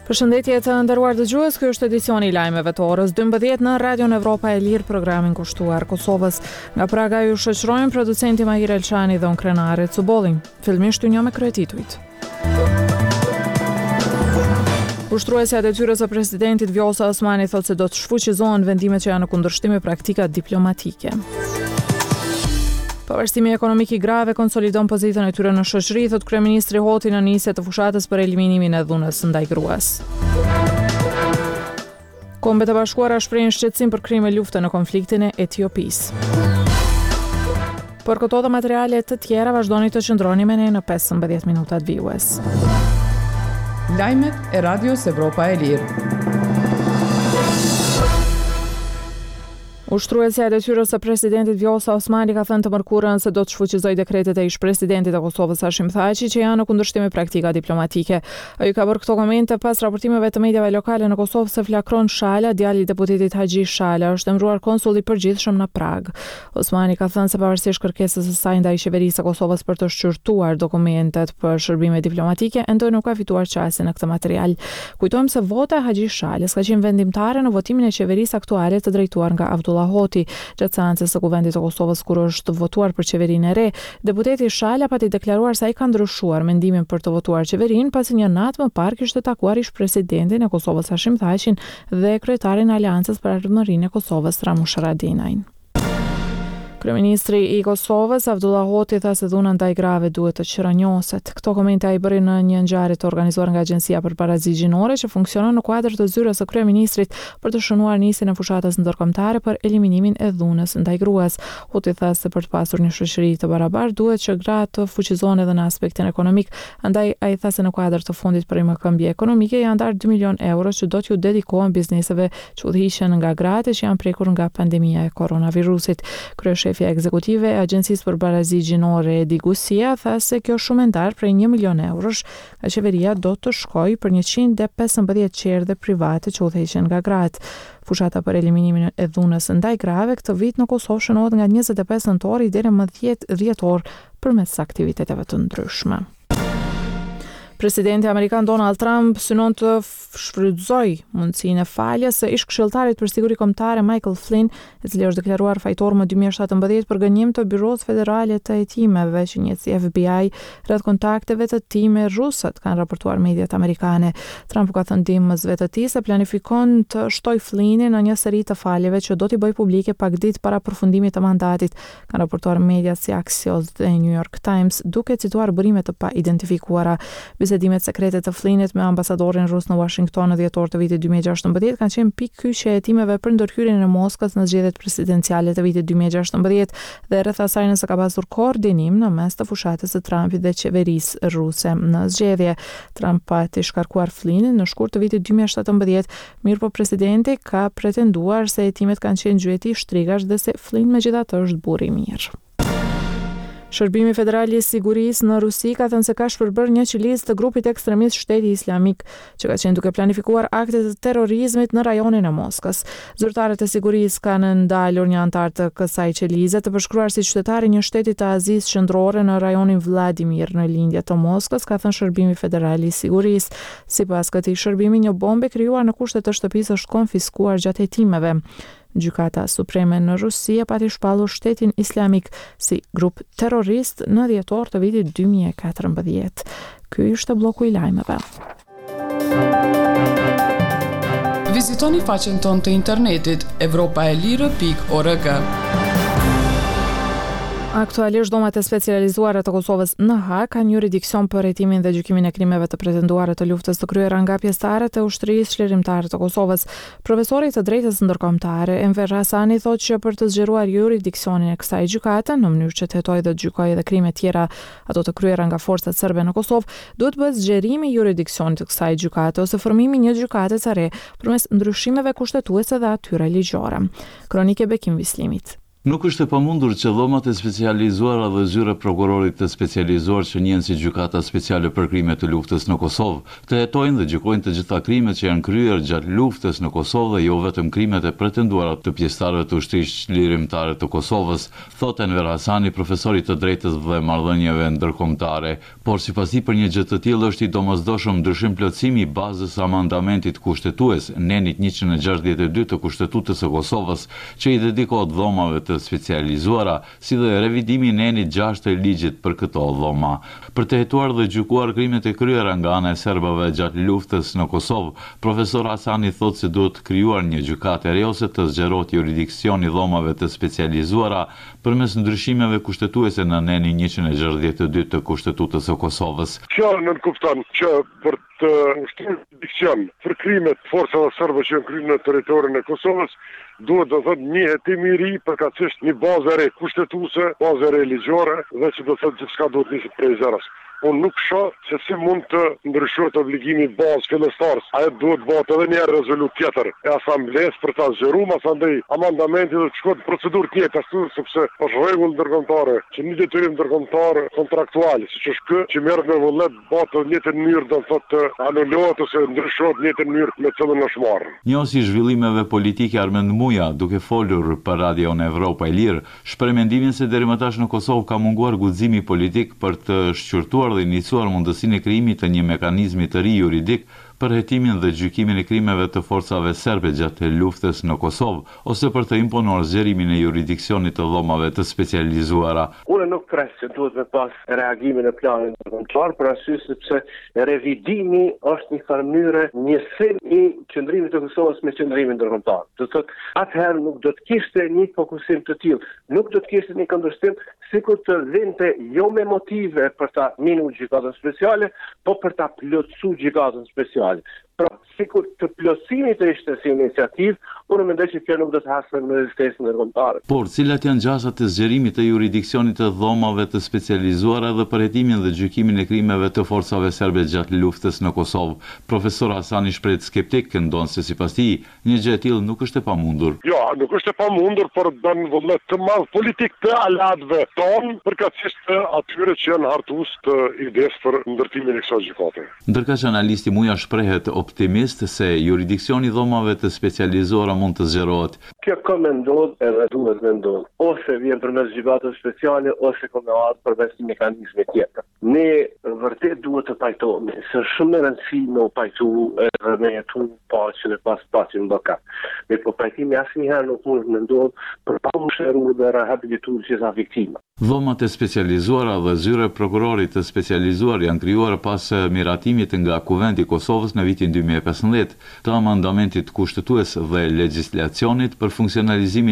Përshëndetje të nderuar dëgjues, ky është edicioni i lajmeve të orës 12 në Radion Evropa e Lirë, programin kushtuar Kosovës. Nga Praga ju shoqërojmë producenti Mahir Elçani dhe unë krenare Cubolli. Fillimisht ju njoh me kryetitujt. Ushtruesja e detyrës së presidentit Vjosa Osmani thotë se do të shfuqizohen vendimet që janë në kundërshtim me praktikat diplomatike. Pavarësimi ekonomik i grave konsolidon pozitën e tyre në shoqëri, thotë kryeministri Hoti në nisje të fushatës për eliminimin e dhunës ndaj gruas. Kombet e Bashkuara shprehin shqetësim për krime lufte në konfliktin e Etiopisë. Për këto dhe materiale të tjera vazhdoni të qëndroni me ne në 15 minutat vijues. Lajmet e Radios Evropa e Lirë. Ushtruesja e detyrës së presidentit Vjosa Osmani ka thënë të mërkurën se do të shfuqizojë dekretet e ish-presidentit të Kosovës Hashim Thaçi që janë në kundërshtim me praktika diplomatike. Ai ka bërë këto komente pas raportimeve të mediave lokale në Kosovë se Flakron Shala, djali i deputetit Haxhi Shala, është emëruar konsul i përgjithshëm në Prag. Osmani ka thënë se pavarësisht kërkesës së saj ndaj qeverisë së Kosovës për të shqyrtuar dokumentet për shërbime diplomatike, ende nuk ka fituar qasje në këtë material. Kujtojmë se vota e Haxhi Shalës ka qenë vendimtare në votimin e qeverisë aktuale të drejtuar nga Abdullah Hoti, gjatë seancës së Kuvendit të Kosovës kur është votuar për qeverinë e re. Deputeti Shala pati deklaruar se ai ka ndryshuar mendimin për të votuar qeverinë pasi një natë më parë kishte takuar ish-presidentin e Kosovës Hashim Thaçin dhe kryetarin e Aleancës për Ardhmërinë e Kosovës Ramush Haradinaj. Kryeministri i Kosovës Abdullah Hoti tha se dhuna ndaj grave duhet të qëronjoset. Këto komente ai bëri në një ngjarje të organizuar nga Agjencia për Parazi Gjinore që funksionon në kuadër të zyrës së kryeministrit për të shënuar nisjen e fushatës ndërkombëtare për eliminimin e dhunës ndaj gruas. Hoti tha se për të pasur një shoqëri të barabartë duhet që gratë të fuqizohen edhe në aspektin ekonomik. Andaj ai tha se në kuadër të fondit për rimëkëmbje ekonomike janë ndarë 2 milion euro që do t'ju dedikohen bizneseve që udhëhiqen nga gratë që janë prekur nga pandemia e koronavirusit. Shefja ekzekutive e Agjencisë për Parazi Gjinore Edi Gusia tha se kjo shumë e ndarë prej 1 milion eurosh nga qeveria do të shkojë për 115 qerdhe private që udhëheqen nga gratë. Fushata për eliminimin e dhunës ndaj grave këtë vit në Kosovë shënohet nga 25 nëntori deri më 10 dhjetor përmes aktiviteteve të ndryshme. Presidenti amerikan Donald Trump synon të shfrytëzojë mundësinë e faljes së ish-këshilltarit për siguri kombëtare Michael Flynn, i cili është deklaruar fajtor më 2017 për gënjim të Byros Federale të Hetimeve që njeh si FBI rreth kontakteve të tij me rusët, kanë raportuar mediat amerikane. Trump ka thënë ndihmësve të tij se planifikon të shtojë Flynnin në një seri të faljeve që do t'i bëjë publike pak ditë para përfundimit të mandatit, kanë raportuar mediat si Axios dhe New York Times, duke cituar burime të pa identifikuara. Bisedimet sekrete të Flynnit me ambasadorin rus në Washington në dhjetor të vitit 2016 kanë qenë pikë kyçe e hetimeve për ndërhyrjen e Moskës në zgjedhjet presidenciale të vitit 2016 dhe rreth asaj nëse ka pasur koordinim në mes të fushatës së Trumpit dhe qeverisë ruse në zgjedhje. Trump pati shkarkuar Flynnin në shkurt të vitit 2017, mirëpo presidenti ka pretenduar se hetimet kanë qenë gjueti shtrigash dhe se Flynn megjithatë është burr i mirë. Shërbimi Federal i Sigurisë në Rusi ka thënë se ka shpërbërë një qelizë të grupit ekstremist Shteti Islamik që ka qenë duke planifikuar akte të terrorizmit në rajonin e Moskës. Zyrtarët e sigurisë kanë ndalur një antar të kësaj qelize të përshkruar si qytetari një shteti të Azisë Qendrore në rajonin Vladimir në lindje të Moskës, ka thënë Shërbimi Federal i Sigurisë. Sipas këtij shërbimi, një bombë krijuar në kushte të shtëpisë është konfiskuar gjatë hetimeve. Gjykata Supreme në Rusi e pati shpallur Shtetin Islamik si grup terrorist në dhjetor të vitit 2014. Ky ishte bloku i lajmeve. Vizitoni faqen tonë të internetit europaelire.org. Aktualisht domat e specializuara të Kosovës në Hag kanë jurisdiksion për hetimin dhe gjykimin e krimeve të pretenduara të luftës të kryera nga pjesëtarët e ushtrisë çlirimtare të Kosovës. Profesori të drejtës ndërkombëtare Enver Hasani thotë që për të zgjeruar jurisdiksionin e kësaj gjykate në mënyrë që të hetojë dhe gjykojë edhe krime tjera ato të kryera nga forcat serbe në Kosovë, duhet bëhet zgjerimi i jurisdiksionit të kësaj gjykate ose formimi një gjykate të re përmes ndryshimeve kushtetuese dhe atyre ligjore. Kronike Bekim Vislimit. Nuk është e pamundur që dhomat e specializuara dhe zyra prokurorit të specializuar që njihen si gjykata speciale për krime të luftës në Kosovë të hetojnë dhe gjykojnë të gjitha krimet që janë kryer gjatë luftës në Kosovë dhe jo vetëm krimet e pretenduara të pjesëtarëve të ushtrisë lirimtare të Kosovës, thot Enver Hasani, profesori të drejtës dhe marrëdhënieve ndërkombëtare, por sipas tij për një gjë të tillë është i domosdoshëm ndryshim plotësimi i bazës së amandamentit kushtetues nenit 162 të Kushtetutës së Kosovës, që i dedikohet dhomave të specializuara, si dhe revidimi në nenit 6 të ligjit për këto dhoma. Për të hetuar dhe gjykuar krimet e kryera nga ana e serbëve gjatë luftës në Kosovë, profesor Hasani thotë se duhet krijuar një gjykatë e re ose të zgjerohet jurisdiksioni dhomave të specializuara përmes ndryshimeve kushtetuese në nenin 162 të Kushtetutës së Kosovës. Kjo nënkupton që për të ushtruar jurisdiksion për krimet të forcave serbe që janë kryer në territorin e Kosovës, duhet të thotë një hetim i ri përkatësisht një bazë e re kushtetuese, bazë e re ligjore dhe që do të thotë gjithçka duhet nisë prej zeros. Unë nuk shoh se si mund të ndryshohet obligimi i bazë fillestar. Ai duhet bëhet edhe një rezolut tjetër e asamblesë për ta zgjeruar, asandej amendamenti do të shkojë në procedurë tjetër ashtu sepse është rregull ndërkombëtare që një detyrim ndërkombëtar kontraktual, siç është ky, që merret me vullnet bëhet në një mënyrë do të thotë anulohet ose ndryshohet në një mënyrë me cëllën është marrë. Njësi zhvillimeve politike Armend Muja, duke folur për Radion Evropa e Lirë, shpreh mendimin se deri më tash në Kosovë ka munguar guximi politik për të shqyrtuar dhe iniciuar mundësinë e krijimit të një mekanizmi të ri juridik për hetimin dhe gjykimin e krimeve të forcave serbe gjatë luftës në Kosovë, ose për të imponuar zgjerimin e jurisdiksionit të dhomave të specializuara. Unë nuk pres se duhet me pas reagimin e planit ndërkombëtar, për arsye sepse revidimi është një farë mënyrë njësim i qëndrimit të Kosovës me qëndrimin ndërkombëtar. Do të thotë, atëherë nuk do të kishte një fokusim të tillë, nuk do të kishte një kundërshtim sikur të vinte jo me motive për ta minu gjykatën speciale, po për ta plotësuar gjykatën speciale. Pra, sikur të plotësimit të ishte si iniciativë, unë mendoj që kjo nuk do të hasë në rezistencën ndërkombëtare. Por, cilat janë gjasat e zgjerimit të jurisdiksionit të dhomave të specializuara dhe për hetimin dhe gjykimin e krimeve të forcave serbe gjatë luftës në Kosovë? Profesor Hasani shpreh skeptik, ndonë se sipas tij, një gjë e tillë nuk është e pamundur. Jo, nuk është e pamundur, por bën vullnet të madh politik të alatëve tonë, përkatësisht atyre që janë hartues të idesë për ndërtimin e kësaj gjykate. Ndërkaq analisti Muja shprehet optimist se jurisdiksioni i dhomave të specializuara mund të zgjerohet. Kjo ka me ndodhë edhe duhet me ndodhë. Ose vjen përmes gjykatës speciale, ose ka me ardhur përmes një mekanizmi tjetër. Ne vërtet duhet të pajtohemi, se shumë e rëndësishme me u pajtu edhe me jetu paqen e pas paqen në Ballkan. Me po pajtimi asnjëherë nuk mund të ndodhë për pa u shëruar dhe rehabilituar gjitha viktimat. Dhomat e specializuara dhe zyra e prokurorit të specializuar janë krijuar pas miratimit nga Kuvendit i Kosovës në vitin 2015 të amandamentit kushtetues dhe legjislacionit për funksionalizimin